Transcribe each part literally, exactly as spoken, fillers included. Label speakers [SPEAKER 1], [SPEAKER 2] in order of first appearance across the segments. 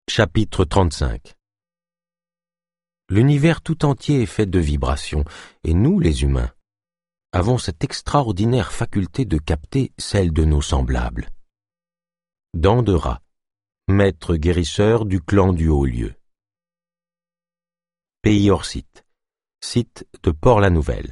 [SPEAKER 1] Chapitre trente-cinq. L'univers tout entier est fait de vibrations, et nous, les humains, avons cette extraordinaire faculté de capter celle de nos semblables. Dents de rat, maître guérisseur du clan du Haut-Lieu. Pays hors site, site de Port-la-Nouvelle.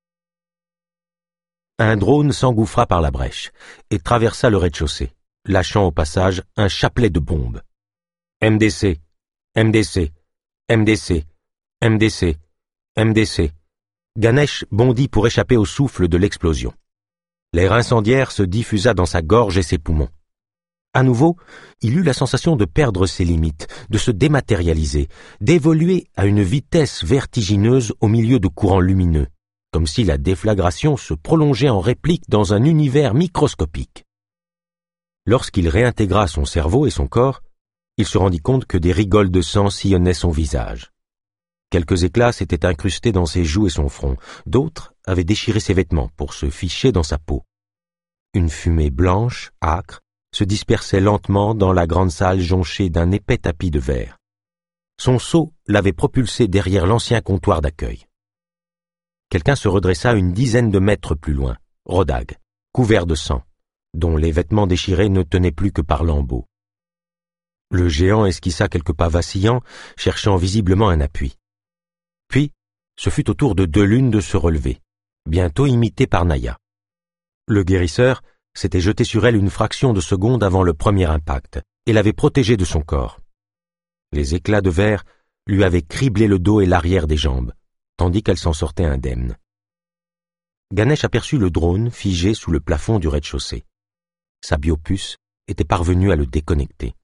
[SPEAKER 1] Un drone s'engouffra par la brèche et traversa le rez-de-chaussée, lâchant au passage un chapelet de bombes. M D C, M D C, M D C, M D C, M D C. Ganesh bondit pour échapper au souffle de l'explosion. L'air incendiaire se diffusa dans sa gorge et ses poumons. À nouveau, il eut la sensation de perdre ses limites, de se dématérialiser, d'évoluer à une vitesse vertigineuse au milieu de courants lumineux, comme si la déflagration se prolongeait en réplique dans un univers microscopique. Lorsqu'il réintégra son cerveau et son corps, il se rendit compte que des rigoles de sang sillonnaient son visage. Quelques éclats s'étaient incrustés dans ses joues et son front, d'autres avaient déchiré ses vêtements pour se ficher dans sa peau. Une fumée blanche, âcre, se dispersait lentement dans la grande salle jonchée d'un épais tapis de verre. Son seau l'avait propulsé derrière l'ancien comptoir d'accueil. Quelqu'un se redressa une dizaine de mètres plus loin, Rodag, couvert de sang, dont les vêtements déchirés ne tenaient plus que par lambeaux. Le géant esquissa quelques pas vacillants, cherchant visiblement un appui. Puis, ce fut au tour de Delune de se relever, bientôt imité par Naya. Le guérisseur s'était jeté sur elle une fraction de seconde avant le premier impact et l'avait protégée de son corps. Les éclats de verre lui avaient criblé le dos et l'arrière des jambes, tandis qu'elle s'en sortait indemne. Ganesh aperçut le drone figé sous le plafond du rez-de-chaussée. Sa biopuce était parvenue à le déconnecter.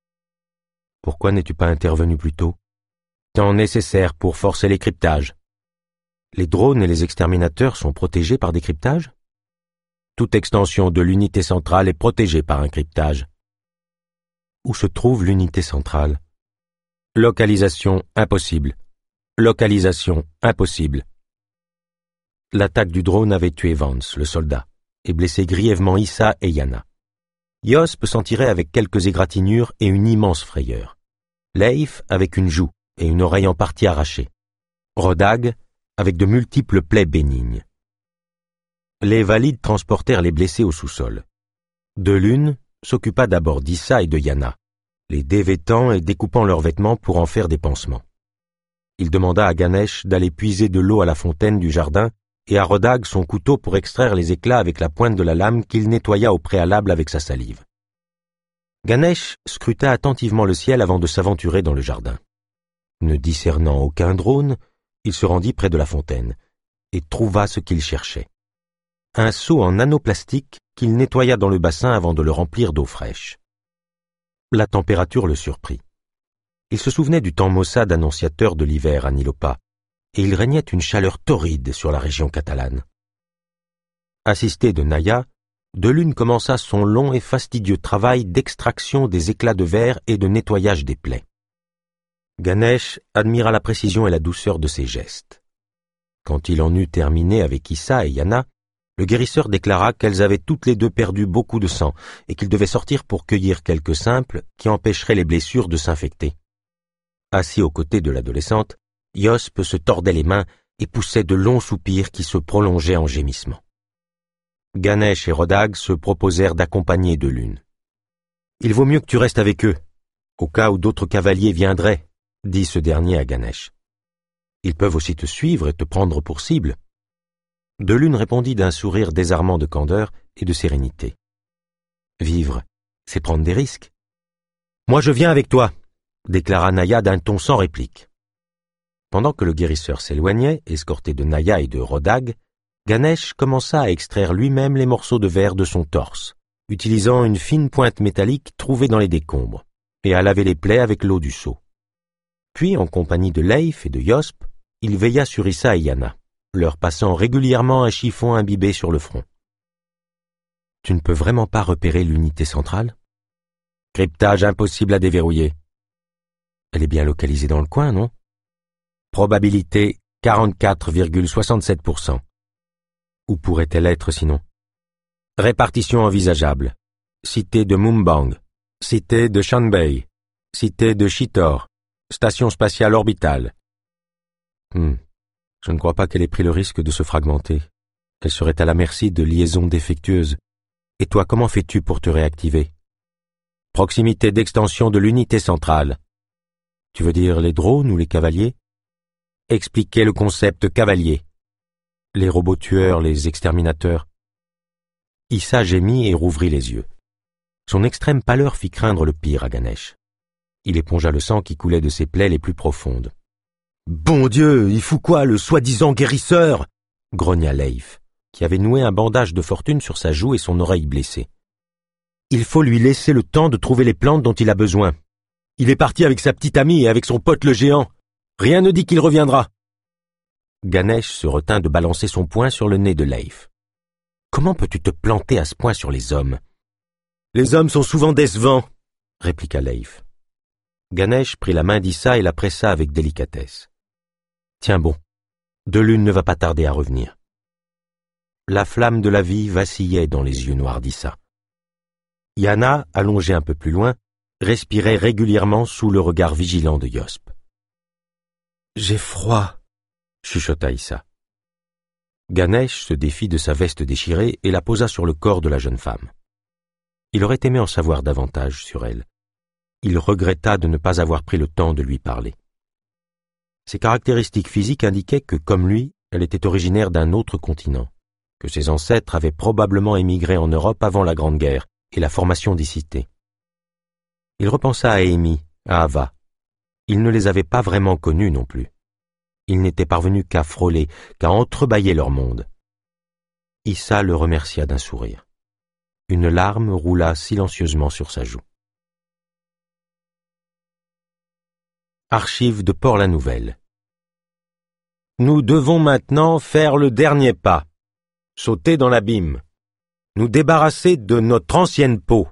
[SPEAKER 1] « Pourquoi n'es-tu pas intervenu plus tôt ? Temps nécessaire pour forcer les cryptages. Les drones et les exterminateurs sont protégés par des cryptages ? Toute extension de l'unité centrale est protégée par un cryptage. Où se trouve l'unité centrale ? Localisation impossible. Localisation impossible. L'attaque du drone avait tué Vance, le soldat, et blessé grièvement Issa et Yana. Yosp s'en tirait avec quelques égratignures et une immense frayeur. Leif avec une joue et une oreille en partie arrachée. Rodag avec de multiples plaies bénignes. Les valides transportèrent les blessés au sous-sol. Delune s'occupa d'abord d'Issa et de Yana, les dévêtant et découpant leurs vêtements pour en faire des pansements. Il demanda à Ganesh d'aller puiser de l'eau à la fontaine du jardin et à Rodag son couteau pour extraire les éclats avec la pointe de la lame qu'il nettoya au préalable avec sa salive. Ganesh scruta attentivement le ciel avant de s'aventurer dans le jardin. Ne discernant aucun drone, il se rendit près de la fontaine et trouva ce qu'il cherchait. Un seau en nanoplastique qu'il nettoya dans le bassin avant de le remplir d'eau fraîche. La température le surprit. Il se souvenait du temps maussade annonciateur de l'hiver à Nilopa, et il régnait une chaleur torride sur la région catalane. Assisté de Naya, Delune commença son long et fastidieux travail d'extraction des éclats de verre et de nettoyage des plaies. Ganesh admira la précision et la douceur de ses gestes. Quand il en eut terminé avec Issa et Yana, le guérisseur déclara qu'elles avaient toutes les deux perdu beaucoup de sang et qu'il devait sortir pour cueillir quelques simples qui empêcheraient les blessures de s'infecter. Assis aux côtés de l'adolescente, Yosp se tordait les mains et poussait de longs soupirs qui se prolongeaient en gémissements. Ganesh et Rodag se proposèrent d'accompagner Delune. « Il vaut mieux que tu restes avec eux, au cas où d'autres cavaliers viendraient, » dit ce dernier à Ganesh. « Ils peuvent aussi te suivre et te prendre pour cible. » Delune répondit d'un sourire désarmant de candeur et de sérénité. « Vivre, c'est prendre des risques. »« Moi je viens avec toi », déclara Naya d'un ton sans réplique. Pendant que le guérisseur s'éloignait, escorté de Naya et de Rodag, Ganesh commença à extraire lui-même les morceaux de verre de son torse, utilisant une fine pointe métallique trouvée dans les décombres, et à laver les plaies avec l'eau du seau. Puis, en compagnie de Leif et de Yosp, il veilla sur Issa et Yana, leur passant régulièrement un chiffon imbibé sur le front. « Tu ne peux vraiment pas repérer l'unité centrale ? » ?»« Cryptage impossible à déverrouiller. »« Elle est bien localisée dans le coin, non ? » ?»« Probabilité quarante-quatre virgule soixante-sept pour cent. » Où pourrait-elle être sinon ? Répartition envisageable. Cité de Mumbang. Cité de Shanbei. Cité de Chitor, station spatiale orbitale. Hmm. Je ne crois pas qu'elle ait pris le risque de se fragmenter. Elle serait à la merci de liaisons défectueuses. Et toi, comment fais-tu pour te réactiver? Proximité d'extension de l'unité centrale. Tu veux dire les drones ou les cavaliers? Expliquez le concept cavalier. Les robots tueurs, les exterminateurs. Issa gémit et rouvrit les yeux. Son extrême pâleur fit craindre le pire à Ganesh. Il épongea le sang qui coulait de ses plaies les plus profondes. « Bon Dieu, il fout quoi, le soi-disant guérisseur ?» grogna Leif, qui avait noué un bandage de fortune sur sa joue et son oreille blessée. « Il faut lui laisser le temps de trouver les plantes dont il a besoin. Il est parti avec sa petite amie et avec son pote le géant. Rien ne dit qu'il reviendra. » Ganesh se retint de balancer son poing sur le nez de Leif. « Comment peux-tu te planter à ce point sur les hommes ?»« Les hommes sont souvent décevants, » répliqua Leif. Ganesh prit la main d'Issa et la pressa avec délicatesse. « Tiens bon, De Lune ne va pas tarder à revenir. » La flamme de la vie vacillait dans les yeux noirs d'Issa. Yana, allongée un peu plus loin, respirait régulièrement sous le regard vigilant de Yosp. « J'ai froid, » chuchota Issa. Ganesh se défit de sa veste déchirée et la posa sur le corps de la jeune femme. Il aurait aimé en savoir davantage sur elle. Il regretta de ne pas avoir pris le temps de lui parler. Ses caractéristiques physiques indiquaient que, comme lui, elle était originaire d'un autre continent, que ses ancêtres avaient probablement émigré en Europe avant la Grande Guerre et la formation des cités. Il repensa à Amy, à Ava. Il ne les avait pas vraiment connus non plus. Il n'était parvenu qu'à frôler, qu'à entrebâiller leur monde. Issa le remercia d'un sourire. Une larme roula silencieusement sur sa joue. Archives de Port-la-Nouvelle. Nous devons maintenant faire le dernier pas, sauter dans l'abîme, nous débarrasser de notre ancienne peau.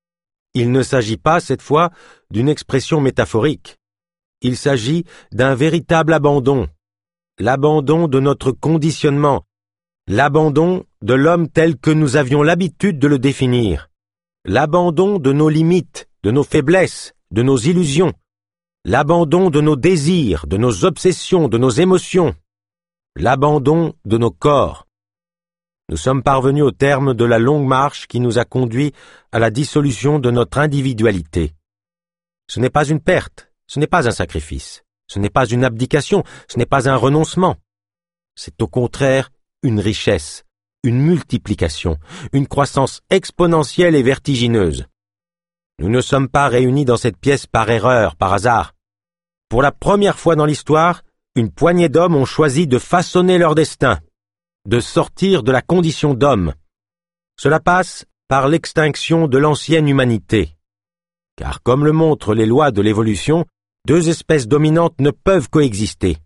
[SPEAKER 1] Il ne s'agit pas, cette fois, d'une expression métaphorique. Il s'agit d'un véritable abandon, l'abandon de notre conditionnement, l'abandon de l'homme tel que nous avions l'habitude de le définir, l'abandon de nos limites, de nos faiblesses, de nos illusions, l'abandon de nos désirs, de nos obsessions, de nos émotions, l'abandon de nos corps. Nous sommes parvenus au terme de la longue marche qui nous a conduits à la dissolution de notre individualité. Ce n'est pas une perte, ce n'est pas un sacrifice, ce n'est pas une abdication, ce n'est pas un renoncement. C'est au contraire une richesse, une multiplication, une croissance exponentielle et vertigineuse. Nous ne sommes pas réunis dans cette pièce par erreur, par hasard. Pour la première fois dans l'histoire, une poignée d'hommes ont choisi de façonner leur destin, de sortir de la condition d'homme. Cela passe par l'extinction de l'ancienne humanité. Car comme le montrent les lois de l'évolution, deux espèces dominantes ne peuvent coexister.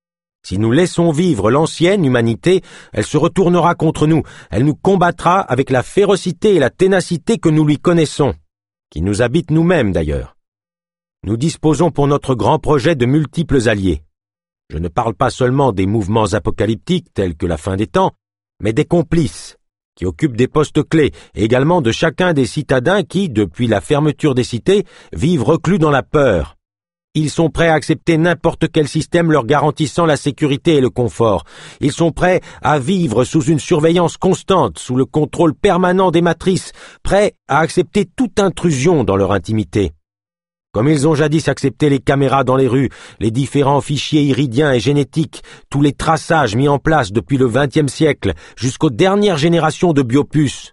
[SPEAKER 1] Si nous laissons vivre l'ancienne humanité, elle se retournera contre nous, elle nous combattra avec la férocité et la ténacité que nous lui connaissons, qui nous habitent nous-mêmes d'ailleurs. Nous disposons pour notre grand projet de multiples alliés. Je ne parle pas seulement des mouvements apocalyptiques tels que la fin des temps, mais des complices, qui occupent des postes clés, et également de chacun des citadins qui, depuis la fermeture des cités, vivent reclus dans la peur. Ils sont prêts à accepter n'importe quel système leur garantissant la sécurité et le confort. Ils sont prêts à vivre sous une surveillance constante, sous le contrôle permanent des matrices, prêts à accepter toute intrusion dans leur intimité. Comme ils ont jadis accepté les caméras dans les rues, les différents fichiers iridiens et génétiques, tous les traçages mis en place depuis le vingtième siècle jusqu'aux dernières générations de biopuces.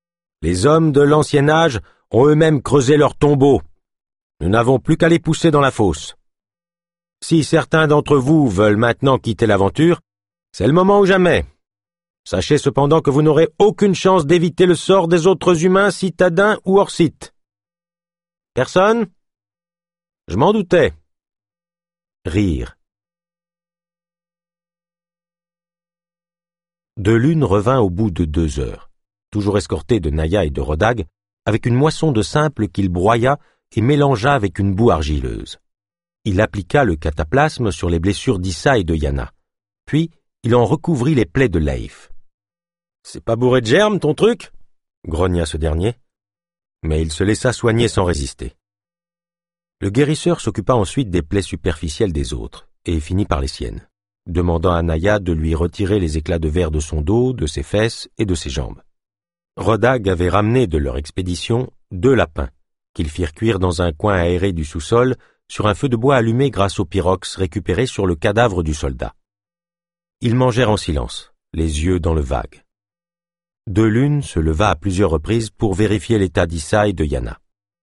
[SPEAKER 1] Les hommes de l'ancien âge ont eux-mêmes creusé leur tombeau. Nous n'avons plus qu'à les pousser dans la fosse. Si certains d'entre vous veulent maintenant quitter l'aventure, c'est le moment ou jamais. Sachez cependant que vous n'aurez aucune chance d'éviter le sort des autres humains citadins ou hors site. Personne ? Je m'en doutais. Rire. De Lune revint au bout de deux heures, toujours escorté de Naya et de Rodag, avec une moisson de simples qu'il broya et mélangea avec une boue argileuse. Il appliqua le cataplasme sur les blessures d'Issa et de Yana. Puis, il en recouvrit les plaies de Leif. « C'est pas bourré de germes, ton truc ?» grogna ce dernier. Mais il se laissa soigner sans résister. Le guérisseur s'occupa ensuite des plaies superficielles des autres, et finit par les siennes, demandant à Naya de lui retirer les éclats de verre de son dos, de ses fesses et de ses jambes. Rodag avait ramené de leur expédition deux lapins, qu'ils firent cuire dans un coin aéré du sous-sol, sur un feu de bois allumé grâce au pyrox récupéré sur le cadavre du soldat. Ils mangèrent en silence, les yeux dans le vague. De Lune se leva à plusieurs reprises pour vérifier l'état d'Issa et de Yana.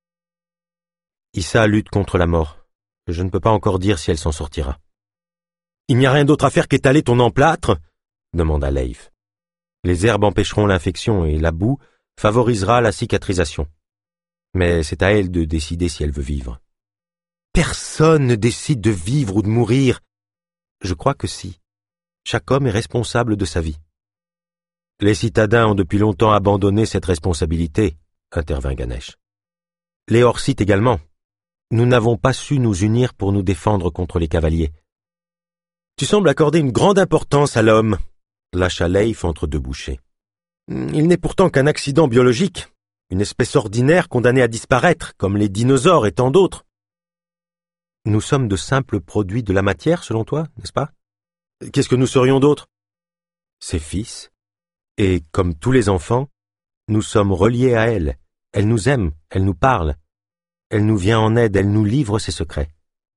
[SPEAKER 1] Issa lutte contre la mort. Je ne peux pas encore dire si elle s'en sortira. « Il n'y a rien d'autre à faire qu'étaler ton emplâtre ?» demanda Leif. « Les herbes empêcheront l'infection et la boue favorisera la cicatrisation. Mais c'est à elle de décider si elle veut vivre. »« Personne ne décide de vivre ou de mourir. »« Je crois que si. Chaque homme est responsable de sa vie. »« Les citadins ont depuis longtemps abandonné cette responsabilité, » intervint Ganesh. « Les Orsites également. Nous n'avons pas su nous unir pour nous défendre contre les cavaliers. »« Tu sembles accorder une grande importance à l'homme, » lâcha Leif entre deux bouchées. « Il n'est pourtant qu'un accident biologique, une espèce ordinaire condamnée à disparaître, comme les dinosaures et tant d'autres. »« Nous sommes de simples produits de la matière, selon toi, n'est-ce pas ? Qu'est-ce que nous serions d'autres ? Ses fils, et comme tous les enfants, nous sommes reliés à elle. Elle nous aime, elle nous parle. Elle nous vient en aide, elle nous livre ses secrets. »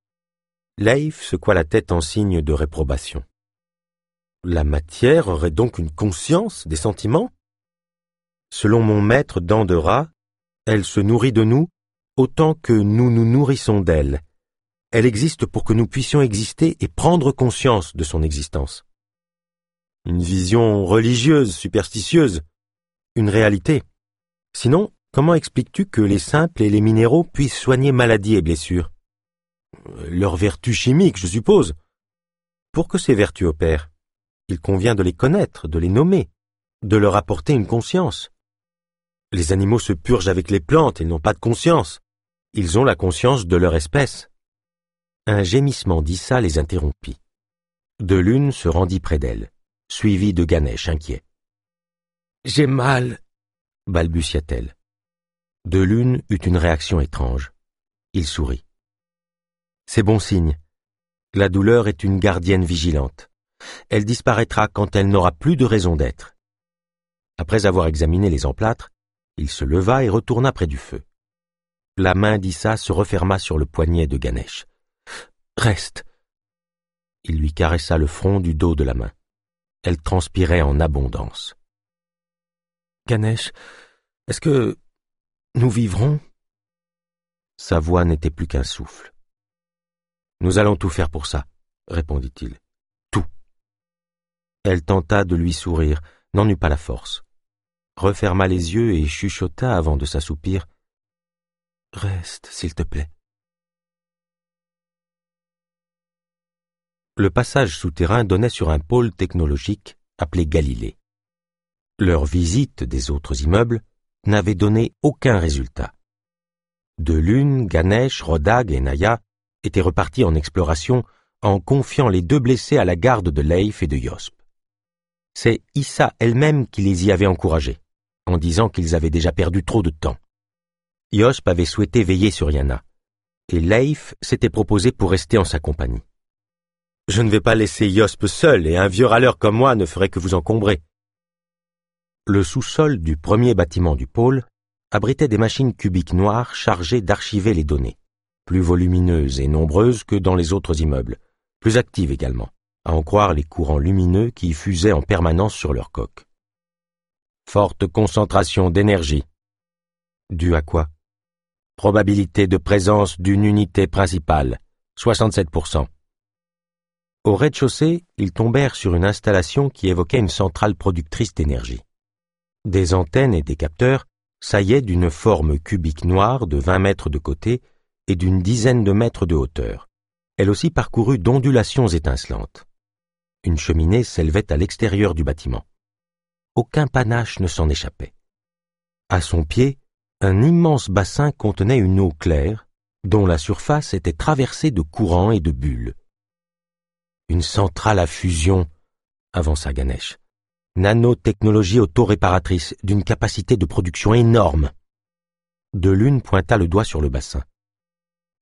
[SPEAKER 1] Leif secoua la tête en signe de réprobation. « La matière aurait donc une conscience, des sentiments ? Selon mon maître Dandera, elle se nourrit de nous autant que nous nous nourrissons d'elle. Elle existe pour que nous puissions exister et prendre conscience de son existence. Une vision religieuse, superstitieuse, une réalité. Sinon, comment expliques-tu que les simples et les minéraux puissent soigner maladies et blessures ? Leurs vertus chimiques, je suppose. Pour que ces vertus opèrent, il convient de les connaître, de les nommer, de leur apporter une conscience. Les animaux se purgent avec les plantes, ils n'ont pas de conscience. Ils ont la conscience de leur espèce. » Un gémissement d'Issa les interrompit. De Lune se rendit près d'elle, suivi de Ganesh inquiet. « J'ai mal, » balbutia-t-elle. De Lune eut une réaction étrange. Il sourit. « C'est bon signe. La douleur est une gardienne vigilante. Elle disparaîtra quand elle n'aura plus de raison d'être. » Après avoir examiné les emplâtres, il se leva et retourna près du feu. La main d'Issa se referma sur le poignet de Ganesh. « Reste !» Il lui caressa le front du dos de la main. Elle transpirait en abondance. « Ganesh, est-ce que nous vivrons ?» Sa voix n'était plus qu'un souffle. « Nous allons tout faire pour ça, » répondit-il. « Tout. » Elle tenta de lui sourire, n'en eut pas la force. Referma les yeux et chuchota avant de s'assoupir. « Reste, s'il te plaît. » Le passage souterrain donnait sur un pôle technologique appelé Galilée. Leur visite des autres immeubles n'avait donné aucun résultat. De Lune, Ganesh, Rodag et Naya étaient repartis en exploration en confiant les deux blessés à la garde de Leif et de Yosp. C'est Issa elle-même qui les y avait encouragés, en disant qu'ils avaient déjà perdu trop de temps. Yosp avait souhaité veiller sur Yana, et Leif s'était proposé pour rester en sa compagnie. « Je ne vais pas laisser Yosp seul, et un vieux râleur comme moi ne ferait que vous encombrer. » Le sous-sol du premier bâtiment du pôle abritait des machines cubiques noires chargées d'archiver les données, plus volumineuses et nombreuses que dans les autres immeubles, plus actives également, à en croire les courants lumineux qui fusaient en permanence sur leur coque. Forte concentration d'énergie. Due à quoi? Probabilité de présence d'une unité principale, soixante-sept pour cent. Au rez-de-chaussée, ils tombèrent sur une installation qui évoquait une centrale productrice d'énergie. Des antennes et des capteurs saillaient d'une forme cubique noire de vingt mètres de côté et d'une dizaine de mètres de hauteur, elle aussi parcourue d'ondulations étincelantes. Une cheminée s'élevait à l'extérieur du bâtiment. Aucun panache ne s'en échappait. À son pied, un immense bassin contenait une eau claire, dont la surface était traversée de courants et de bulles. Une centrale à fusion, avança Ganesh. Nanotechnologie autoréparatrice d'une capacité de production énorme. De Lune pointa le doigt sur le bassin.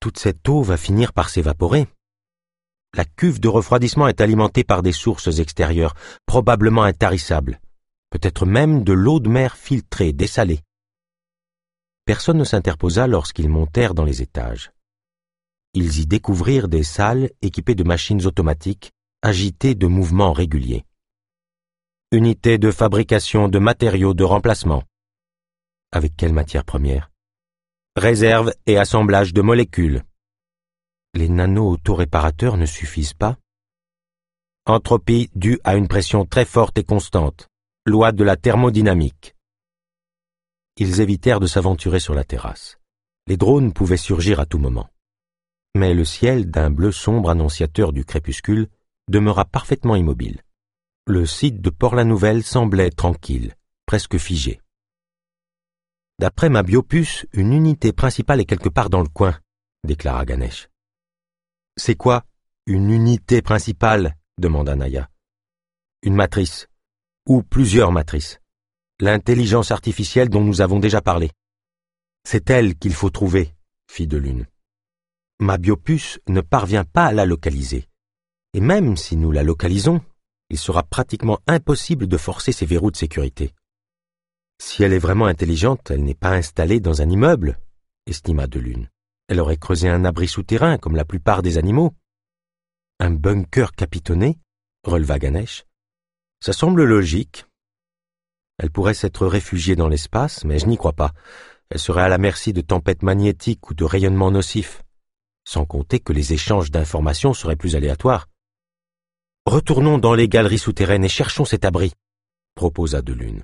[SPEAKER 1] toute cette eau va finir par s'évaporer. La cuve de refroidissement est alimentée par des sources extérieures, probablement intarissables, peut-être même de l'eau de mer filtrée, dessalée. Personne ne s'interposa lorsqu'ils montèrent dans les étages. Ils y découvrirent des salles équipées de machines automatiques, agitées de mouvements réguliers. Unité de fabrication de matériaux de remplacement. Avec quelle matière première? Réserve et assemblage de molécules. Les nano-autoréparateurs ne suffisent pas? Entropie due à une pression très forte et constante. Loi de la thermodynamique. Ils évitèrent de s'aventurer sur la terrasse. Les drones pouvaient surgir à tout moment. Mais le ciel, d'un bleu sombre annonciateur du crépuscule, demeura parfaitement immobile. Le site de Port-la-Nouvelle semblait tranquille, presque figé. D'après ma biopuce, une unité principale est quelque part dans le coin, déclara Ganesh. C'est quoi, une unité principale? Demanda Naya. Une matrice, ou plusieurs matrices. L'intelligence artificielle dont nous avons déjà parlé. C'est elle qu'il faut trouver, fit Delune. Ma biopuce ne parvient pas à la localiser. Et même si nous la localisons, il sera pratiquement impossible de forcer ses verrous de sécurité. Si elle est vraiment intelligente, elle n'est pas installée dans un immeuble, estima Delune. Elle aurait creusé un abri souterrain, comme la plupart des animaux. Un bunker capitonné, releva Ganesh. Ça semble logique. Elle pourrait s'être réfugiée dans l'espace, mais je n'y crois pas. Elle serait à la merci de tempêtes magnétiques ou de rayonnements nocifs. Sans compter que les échanges d'informations seraient plus aléatoires. Retournons dans les galeries souterraines et cherchons cet abri, proposa Delune.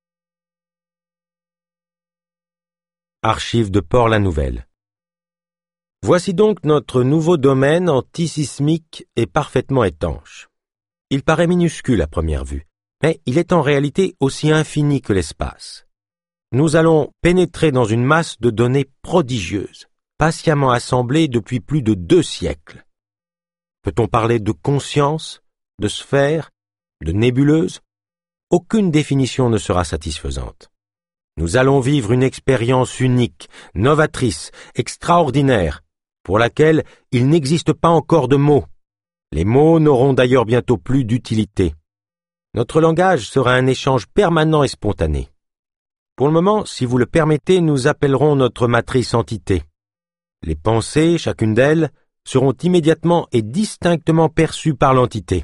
[SPEAKER 1] Archives de Port-la-Nouvelle. Voici donc notre nouveau domaine antisismique et parfaitement étanche. Il paraît minuscule à première vue, mais il est en réalité aussi infini que l'espace. Nous allons pénétrer dans une masse de données prodigieuses, patiemment assemblées depuis plus de deux siècles. Peut-on parler de conscience, de sphère, de nébuleuse? Aucune définition ne sera satisfaisante. Nous allons vivre une expérience unique, novatrice, extraordinaire, pour laquelle il n'existe pas encore de mots. Les mots n'auront d'ailleurs bientôt plus d'utilité. Notre langage sera un échange permanent et spontané. Pour le moment, si vous le permettez, nous appellerons notre matrice entité. Les pensées, chacune d'elles, seront immédiatement et distinctement perçues par l'entité.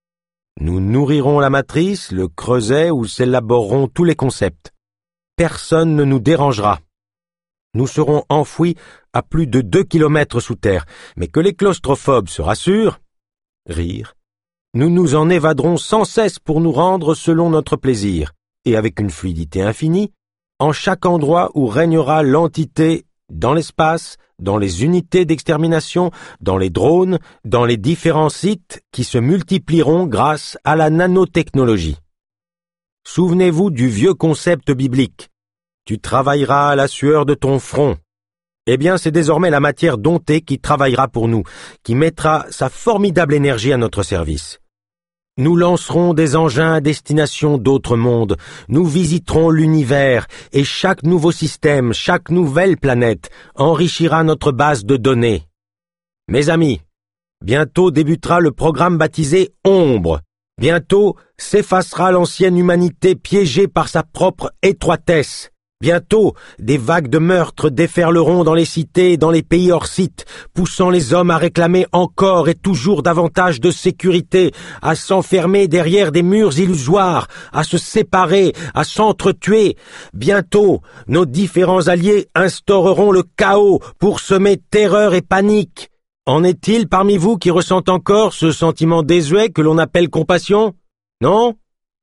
[SPEAKER 1] Nous nourrirons la matrice, le creuset où s'élaboreront tous les concepts. Personne ne nous dérangera. Nous serons enfouis à plus de deux kilomètres sous terre, mais que les claustrophobes se rassurent, rire, nous nous en évaderons sans cesse pour nous rendre selon notre plaisir, et avec une fluidité infinie, en chaque endroit où régnera l'entité, dans l'espace, dans les unités d'extermination, dans les drones, dans les différents sites qui se multiplieront grâce à la nanotechnologie. Souvenez-vous du vieux concept biblique. Tu travailleras à la sueur de ton front. Eh bien, c'est désormais la matière domptée qui travaillera pour nous, qui mettra sa formidable énergie à notre service. Nous lancerons des engins à destination d'autres mondes, nous visiterons l'univers, et chaque nouveau système, chaque nouvelle planète enrichira notre base de données. Mes amis, bientôt débutera le programme baptisé Ombre. Bientôt s'effacera l'ancienne humanité piégée par sa propre étroitesse. Bientôt, des vagues de meurtres déferleront dans les cités et dans les pays hors site, poussant les hommes à réclamer encore et toujours davantage de sécurité, à s'enfermer derrière des murs illusoires, à se séparer, à s'entretuer. Bientôt, nos différents alliés instaureront le chaos pour semer terreur et panique. En est-il parmi vous qui ressentent encore ce sentiment désuet que l'on appelle compassion? Non?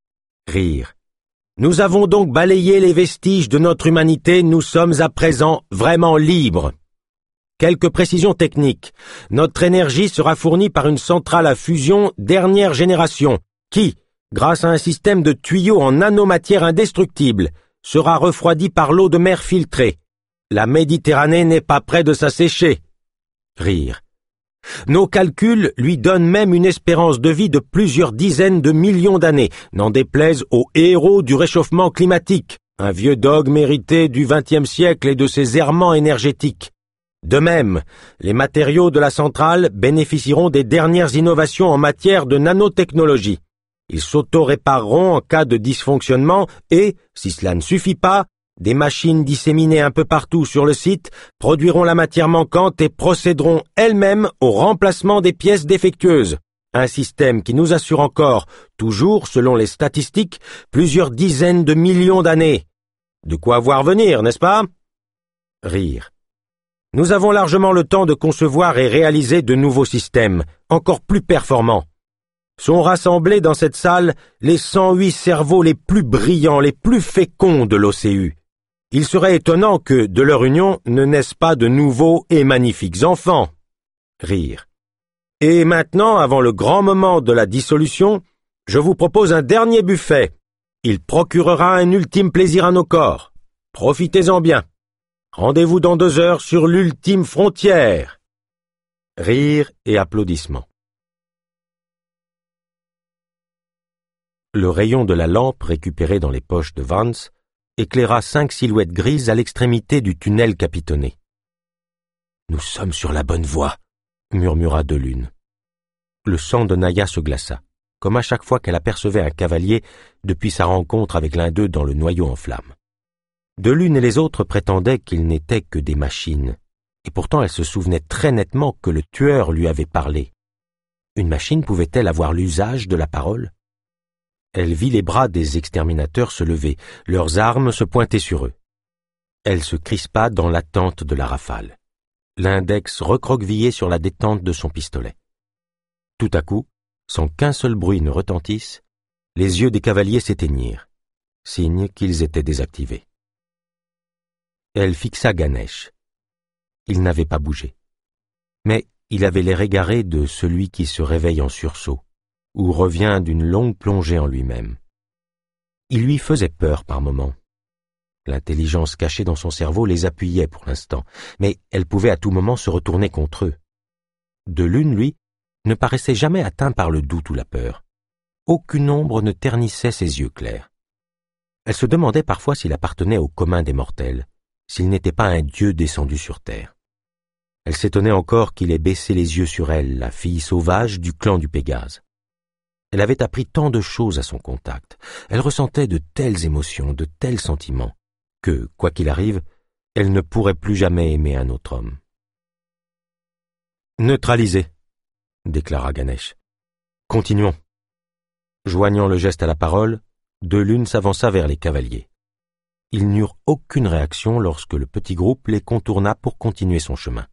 [SPEAKER 1] Rire. Nous avons donc balayé les vestiges de notre humanité, nous sommes à présent vraiment libres. Quelques précisions techniques. Notre énergie sera fournie par une centrale à fusion dernière génération, qui, grâce à un système de tuyaux en nanomatière indestructible, sera refroidie par l'eau de mer filtrée. La Méditerranée n'est pas près de s'assécher. Rire. Nos calculs lui donnent même une espérance de vie de plusieurs dizaines de millions d'années, n'en déplaise aux héros du réchauffement climatique, un vieux dogme hérité du vingtième siècle et de ses errements énergétiques. De même, les matériaux de la centrale bénéficieront des dernières innovations en matière de nanotechnologie. Ils s'auto-répareront en cas de dysfonctionnement et, si cela ne suffit pas, des machines disséminées un peu partout sur le site produiront la matière manquante et procéderont elles-mêmes au remplacement des pièces défectueuses. Un système qui nous assure encore, toujours selon les statistiques, plusieurs dizaines de millions d'années. De quoi voir venir, n'est-ce pas? Rire. Nous avons largement le temps de concevoir et réaliser de nouveaux systèmes, encore plus performants. Sont rassemblés dans cette salle les cent huit cerveaux les plus brillants, les plus féconds de l'O C U. Il serait étonnant que, de leur union, ne naissent pas de nouveaux et magnifiques enfants. Rire. Et maintenant, avant le grand moment de la dissolution, je vous propose un dernier buffet. Il procurera un ultime plaisir à nos corps. Profitez-en bien. Rendez-vous dans deux heures sur l'ultime frontière. Rire et applaudissements. Le rayon de la lampe récupéré dans les poches de Vance éclaira cinq silhouettes grises à l'extrémité du tunnel capitonné. « Nous sommes sur la bonne voie », murmura Delune. Le sang de Naya se glaça, comme à chaque fois qu'elle apercevait un cavalier depuis sa rencontre avec l'un d'eux dans le noyau en flammes. Delune et les autres prétendaient qu'ils n'étaient que des machines, et pourtant elle se souvenait très nettement que le tueur lui avait parlé. Une machine pouvait-elle avoir l'usage de la parole? Elle vit les bras des exterminateurs se lever, leurs armes se pointaient sur eux. Elle se crispa dans l'attente de la rafale, l'index recroquevillé sur la détente de son pistolet. Tout à coup, sans qu'un seul bruit ne retentisse, les yeux des cavaliers s'éteignirent, signe qu'ils étaient désactivés. Elle fixa Ganesh. Il n'avait pas bougé. Mais il avait l'air égaré de celui qui se réveille en sursaut, ou revient d'une longue plongée en lui-même. Il lui faisait peur par moments. L'intelligence cachée dans son cerveau les appuyait pour l'instant, mais elle pouvait à tout moment se retourner contre eux. Delune, lui, ne paraissait jamais atteint par le doute ou la peur. Aucune ombre ne ternissait ses yeux clairs. Elle se demandait parfois s'il appartenait au commun des mortels, s'il n'était pas un dieu descendu sur terre. Elle s'étonnait encore qu'il ait baissé les yeux sur elle, la fille sauvage du clan du Pégase. Elle avait appris tant de choses à son contact, elle ressentait de telles émotions, de tels sentiments, que, quoi qu'il arrive, elle ne pourrait plus jamais aimer un autre homme. « Neutralisé », déclara Ganesh. « Continuons. » Joignant le geste à la parole, Delune s'avança vers les cavaliers. Ils n'eurent aucune réaction lorsque le petit groupe les contourna pour continuer son chemin.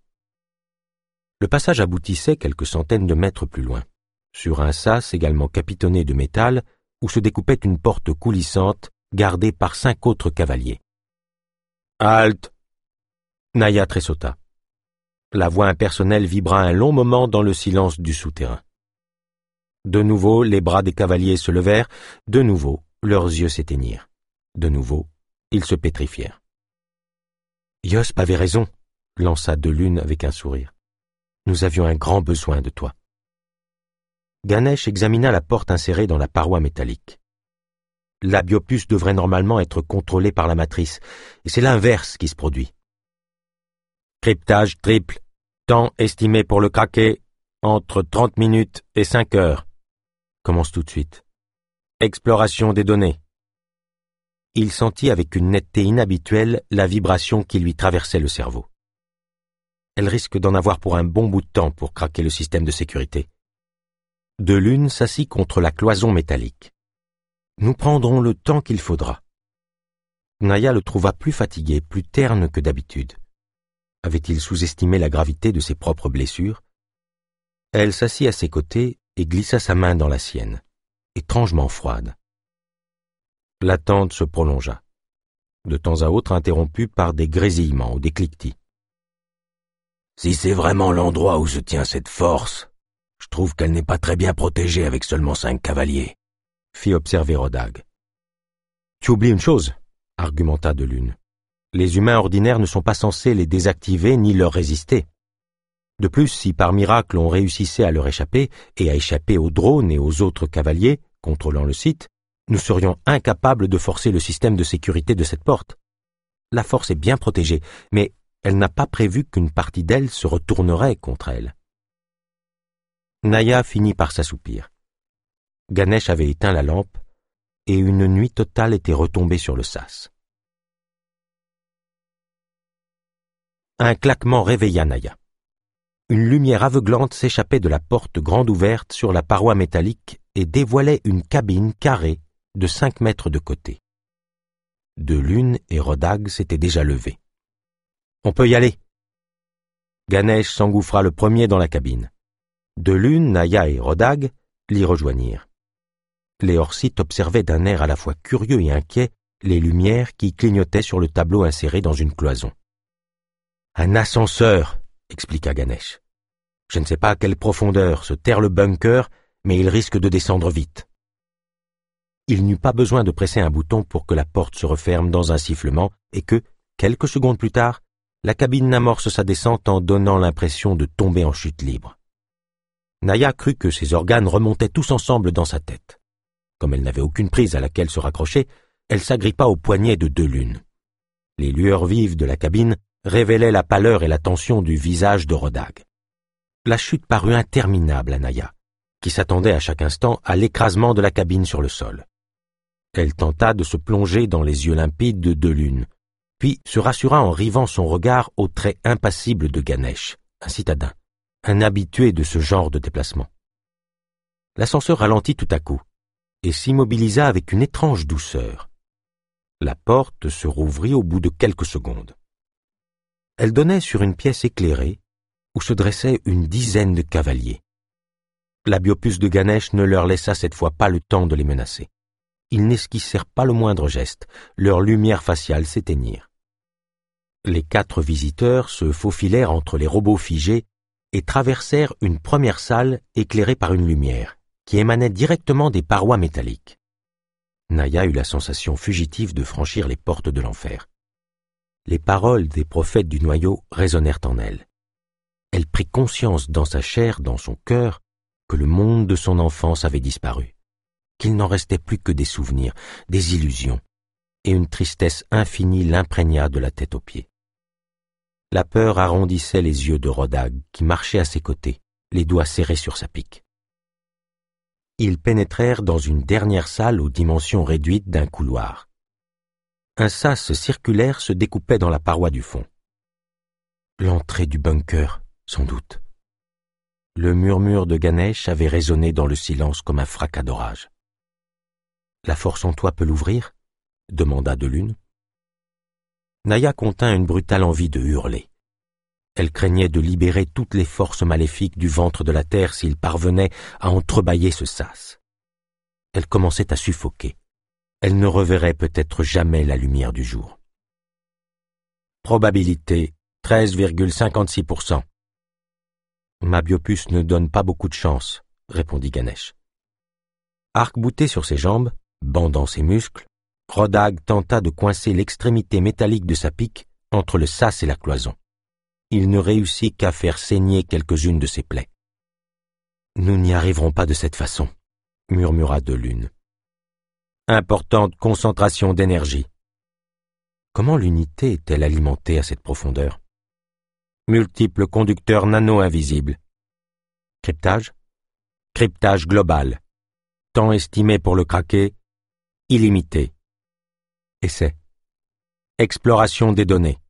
[SPEAKER 1] Le passage aboutissait quelques centaines de mètres plus loin, sur un sas également capitonné de métal où se découpait une porte coulissante gardée par cinq autres cavaliers. « Halte !» Naya tressauta. La voix impersonnelle vibra un long moment dans le silence du souterrain. De nouveau, les bras des cavaliers se levèrent, de nouveau, leurs yeux s'éteignirent. De nouveau, ils se pétrifièrent. « Yosp avait raison, » lança Delune avec un sourire. « Nous avions un grand besoin de toi. » Ganesh examina la porte insérée dans la paroi métallique. La biopus devrait normalement être contrôlée par la matrice, et c'est l'inverse qui se produit. Cryptage triple. Temps estimé pour le craquer, entre trente minutes et cinq heures. Commence tout de suite. Exploration des données. Il sentit avec une netteté inhabituelle la vibration qui lui traversait le cerveau. Elle risque d'en avoir pour un bon bout de temps pour craquer le système de sécurité. Delune s'assit contre la cloison métallique. Nous prendrons le temps qu'il faudra. Naya le trouva plus fatigué, plus terne que d'habitude. Avait-il sous-estimé la gravité de ses propres blessures? Elle s'assit à ses côtés et glissa sa main dans la sienne, étrangement froide. L'attente se prolongea, de temps à autre interrompue par des grésillements ou des cliquetis. « Si c'est vraiment l'endroit où se tient cette force, je trouve qu'elle n'est pas très bien protégée avec seulement cinq cavaliers, » fit observer Rodag. « Tu oublies une chose, » argumenta Delune. « Les humains ordinaires ne sont pas censés les désactiver ni leur résister. De plus, si par miracle on réussissait à leur échapper et à échapper aux drones et aux autres cavaliers contrôlant le site, nous serions incapables de forcer le système de sécurité de cette porte. La force est bien protégée, mais elle n'a pas prévu qu'une partie d'elle se retournerait contre elle. Naya finit par s'assoupir. Ganesh avait éteint la lampe et une nuit totale était retombée sur le sas. Un claquement réveilla Naya. Une lumière aveuglante s'échappait de la porte grande ouverte sur la paroi métallique et dévoilait une cabine carrée de cinq mètres de côté. De Lune et Rodag s'étaient déjà levés. « On peut y aller !» Ganesh s'engouffra le premier dans la cabine. De Lune, Naya et Rodag l'y rejoignirent. Les Orsites observaient d'un air à la fois curieux et inquiet les lumières qui clignotaient sur le tableau inséré dans une cloison. « Un ascenseur !» expliqua Ganesh. « Je ne sais pas à quelle profondeur se terre le bunker, mais il risque de descendre vite. » Il n'eut pas besoin de presser un bouton pour que la porte se referme dans un sifflement et que, quelques secondes plus tard, la cabine amorce sa descente en donnant l'impression de tomber en chute libre. Naya crut que ses organes remontaient tous ensemble dans sa tête. Comme elle n'avait aucune prise à laquelle se raccrocher, elle s'agrippa au poignet de De Lune. Les lueurs vives de la cabine révélaient la pâleur et la tension du visage de Rodag. La chute parut interminable à Naya, qui s'attendait à chaque instant à l'écrasement de la cabine sur le sol. Elle tenta de se plonger dans les yeux limpides de De Lune, puis se rassura en rivant son regard aux traits impassibles de Ganesh, un citadin, un habitué de ce genre de déplacement. L'ascenseur ralentit tout à coup et s'immobilisa avec une étrange douceur. La porte se rouvrit au bout de quelques secondes. Elle donnait sur une pièce éclairée où se dressait une dizaine de cavaliers. La biopuce de Ganesh ne leur laissa cette fois pas le temps de les menacer. Ils n'esquissèrent pas le moindre geste, leurs lumières faciales s'éteignirent. Les quatre visiteurs se faufilèrent entre les robots figés et traversèrent une première salle éclairée par une lumière, qui émanait directement des parois métalliques. Naya eut la sensation fugitive de franchir les portes de l'enfer. Les paroles des prophètes du noyau résonnèrent en elle. Elle prit conscience dans sa chair, dans son cœur, que le monde de son enfance avait disparu, qu'il n'en restait plus que des souvenirs, des illusions, et une tristesse infinie l'imprégna de la tête aux pieds. La peur arrondissait les yeux de Rodag, qui marchait à ses côtés, les doigts serrés sur sa pique. Ils pénétrèrent dans une dernière salle aux dimensions réduites d'un couloir. Un sas circulaire se découpait dans la paroi du fond. L'entrée du bunker, sans doute. Le murmure de Ganesh avait résonné dans le silence comme un fracas d'orage. « La force en toi peut l'ouvrir » demanda De Lune. Naya contint une brutale envie de hurler. Elle craignait de libérer toutes les forces maléfiques du ventre de la terre s'il parvenait à entrebâiller ce sas. Elle commençait à suffoquer. Elle ne reverrait peut-être jamais la lumière du jour. Probabilité treize virgule cinquante-six pour cent. Ma biopuce ne donne pas beaucoup de chance, répondit Ganesh. Arc-bouté sur ses jambes, bandant ses muscles, Rodag tenta de coincer l'extrémité métallique de sa pique entre le sas et la cloison. Il ne réussit qu'à faire saigner quelques-unes de ses plaies. « Nous n'y arriverons pas de cette façon, » murmura De Lune. « Importante concentration d'énergie. » Comment l'unité est-elle alimentée à cette profondeur? Multiples conducteurs nano-invisibles. Cryptage? Cryptage global. Temps estimé pour le craquer, illimité. Essai. Exploration des données.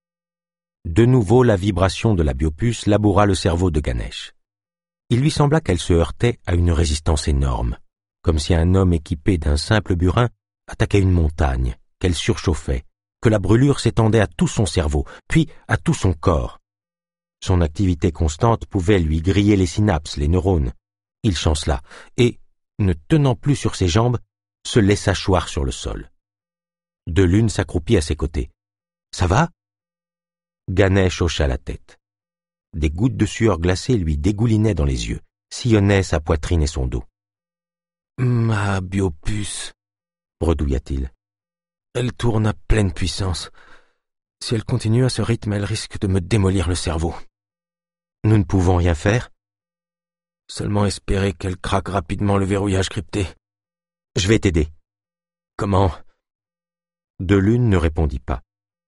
[SPEAKER 1] De nouveau, la vibration de la biopuce laboura le cerveau de Ganesh. Il lui sembla qu'elle se heurtait à une résistance énorme, comme si un homme équipé d'un simple burin attaquait une montagne, qu'elle surchauffait, que la brûlure s'étendait à tout son cerveau, puis à tout son corps. Son activité constante pouvait lui griller les synapses, les neurones. Il chancela, et, ne tenant plus sur ses jambes, se laissa choir sur le sol. De Lune s'accroupit à ses côtés. « Ça va ?» Ganesh hocha la tête. Des gouttes de sueur glacée lui dégoulinaient dans les yeux, sillonnaient sa poitrine et son dos. « Ma biopuce, » bredouilla-t-il. « Elle tourne à pleine puissance. Si elle continue à ce rythme, elle risque de me démolir le cerveau. » Nous ne pouvons rien faire. Seulement espérer qu'elle craque rapidement le verrouillage crypté. Je vais t'aider. Comment? De Lune ne répondit pas.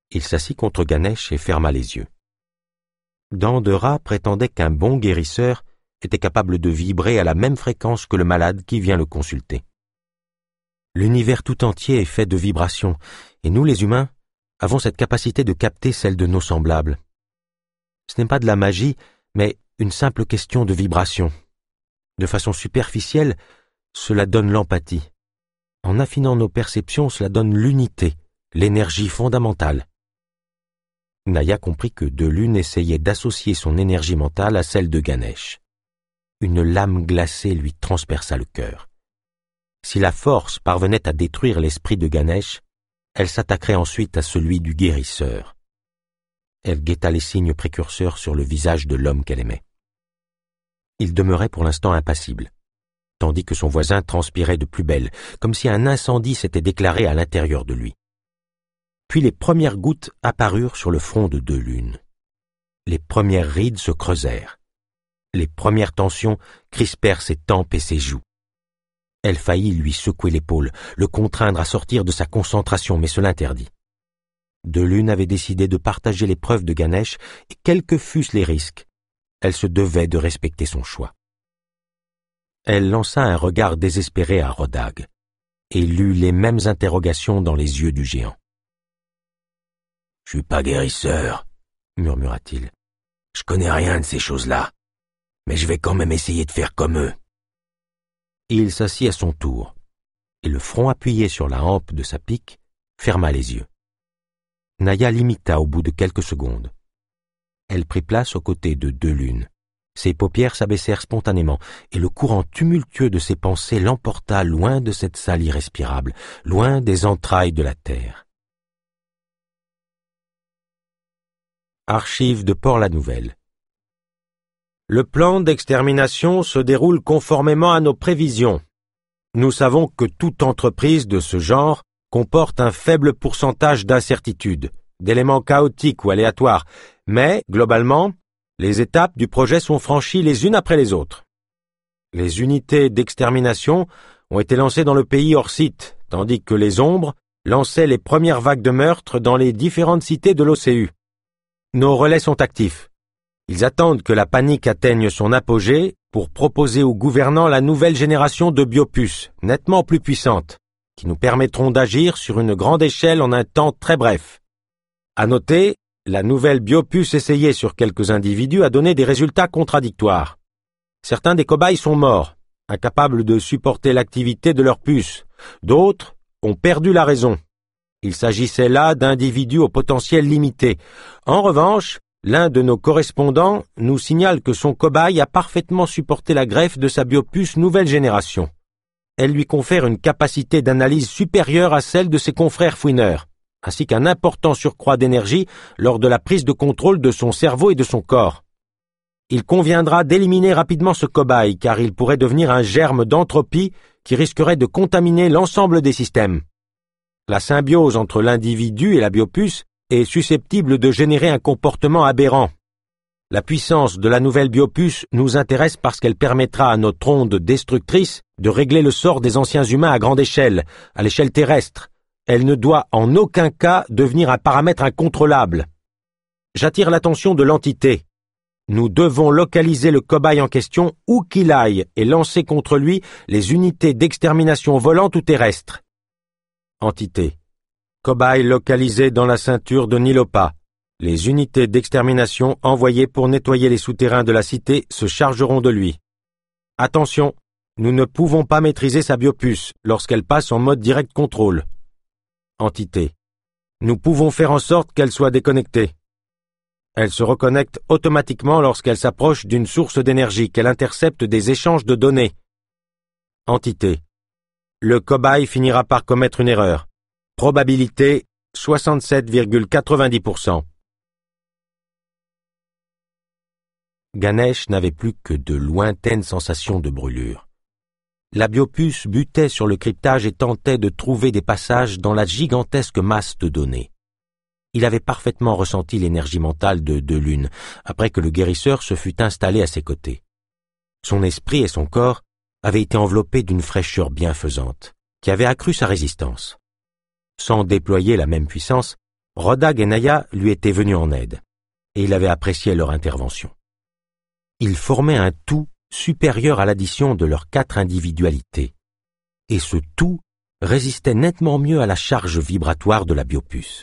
[SPEAKER 1] Il s'assit contre Ganesh et ferma les yeux. Dandera prétendait qu'un bon guérisseur était capable de vibrer à la même fréquence que le malade qui vient le consulter. L'univers tout entier est fait de vibrations, et nous les humains avons cette capacité de capter celle de nos semblables. Ce n'est pas de la magie, mais une simple question de vibration. De façon superficielle, cela donne l'empathie. En affinant nos perceptions, cela donne l'unité, l'énergie fondamentale. Naya comprit que De Lune essayait d'associer son énergie mentale à celle de Ganesh. Une lame glacée lui transperça le cœur. Si la force parvenait à détruire l'esprit de Ganesh, elle s'attaquerait ensuite à celui du guérisseur. Elle guetta les signes précurseurs sur le visage de l'homme qu'elle aimait. Il demeurait pour l'instant impassible, tandis que son voisin transpirait de plus belle, comme si un incendie s'était déclaré à l'intérieur de lui. Puis les premières gouttes apparurent sur le front de De Lune. Les premières rides se creusèrent. Les premières tensions crispèrent ses tempes et ses joues. Elle faillit lui secouer l'épaule, le contraindre à sortir de sa concentration, mais se l'interdit. De Lune avait décidé de partager l'épreuve de Ganesh, et quels que fussent les risques, elle se devait de respecter son choix. Elle lança un regard désespéré à Rodag, et lut les mêmes interrogations dans les yeux du géant. « Je suis pas guérisseur, » murmura-t-il. « Je connais rien de ces choses-là, mais je vais quand même essayer de faire comme eux. » Il s'assit à son tour, et le front appuyé sur la hampe de sa pique, ferma les yeux. Naya l'imita au bout de quelques secondes. Elle prit place aux côtés de De Lune. Ses paupières s'abaissèrent spontanément, et le courant tumultueux de ses pensées l'emporta loin de cette salle irrespirable, loin des entrailles de la terre. Archives de Port-la-Nouvelle. Le plan d'extermination se déroule conformément à nos prévisions. Nous savons que toute entreprise de ce genre comporte un faible pourcentage d'incertitudes, d'éléments chaotiques ou aléatoires, mais, globalement, les étapes du projet sont franchies les unes après les autres. Les unités d'extermination ont été lancées dans le pays hors site, tandis que les ombres lançaient les premières vagues de meurtres dans les différentes cités de l'O C U. Nos relais sont actifs. Ils attendent que la panique atteigne son apogée pour proposer aux gouvernants la nouvelle génération de biopuces, nettement plus puissantes, qui nous permettront d'agir sur une grande échelle en un temps très bref. À noter, la nouvelle biopuce essayée sur quelques individus a donné des résultats contradictoires. Certains des cobayes sont morts, incapables de supporter l'activité de leur puce. D'autres ont perdu la raison. Il s'agissait là d'individus au potentiel limité. En revanche, l'un de nos correspondants nous signale que son cobaye a parfaitement supporté la greffe de sa biopuce nouvelle génération. Elle lui confère une capacité d'analyse supérieure à celle de ses confrères fouineurs, ainsi qu'un important surcroît d'énergie lors de la prise de contrôle de son cerveau et de son corps. Il conviendra d'éliminer rapidement ce cobaye, car il pourrait devenir un germe d'entropie qui risquerait de contaminer l'ensemble des systèmes. La symbiose entre l'individu et la biopuce est susceptible de générer un comportement aberrant. La puissance de la nouvelle biopuce nous intéresse parce qu'elle permettra à notre onde destructrice de régler le sort des anciens humains à grande échelle, à l'échelle terrestre. Elle ne doit en aucun cas devenir un paramètre incontrôlable. J'attire l'attention de l'entité. Nous devons localiser le cobaye en question où qu'il aille et lancer contre lui les unités d'extermination volantes ou terrestres. Entité. Cobaye localisé dans la ceinture de Nilopa. Les unités d'extermination envoyées pour nettoyer les souterrains de la cité se chargeront de lui. Attention, nous ne pouvons pas maîtriser sa biopuce lorsqu'elle passe en mode direct contrôle. Entité. Nous pouvons faire en sorte qu'elle soit déconnectée. Elle se reconnecte automatiquement lorsqu'elle s'approche d'une source d'énergie, qu'elle intercepte des échanges de données. Entité. Le cobaye finira par commettre une erreur. Probabilité soixante-sept virgule quatre-vingt-dix pour cent. Ganesh n'avait plus que de lointaines sensations de brûlure. La biopuce butait sur le cryptage et tentait de trouver des passages dans la gigantesque masse de données. Il avait parfaitement ressenti l'énergie mentale de De Lune, après que le guérisseur se fût installé à ses côtés. Son esprit et son corps avaient été enveloppés d'une fraîcheur bienfaisante, qui avait accru sa résistance. Sans déployer la même puissance, Rodag et Naya lui étaient venus en aide, et il avait apprécié leur intervention. Ils formaient un tout supérieur à l'addition de leurs quatre individualités, et ce tout résistait nettement mieux à la charge vibratoire de la biopuce.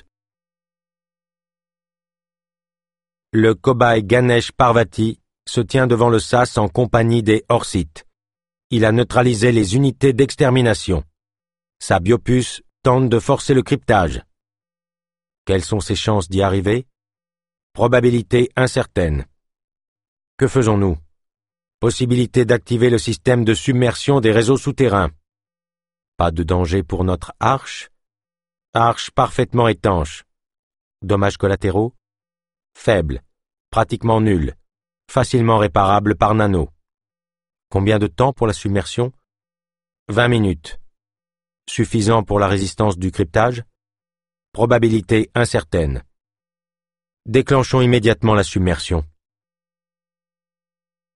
[SPEAKER 1] Le cobaye Ganesh Parvati se tient devant le sas en compagnie des Orsites. Il a neutralisé les unités d'extermination. Sa biopuce tente de forcer le cryptage. Quelles sont ses chances d'y arriver? Probabilité incertaine. Que faisons-nous? Possibilité d'activer le système de submersion des réseaux souterrains. Pas de danger pour notre arche? Arche parfaitement étanche. Dommages collatéraux? Faibles, pratiquement nuls, facilement réparables par nano. Combien de temps pour la submersion? Vingt minutes. Suffisant pour la résistance du cryptage? Probabilité incertaine. Déclenchons immédiatement la submersion.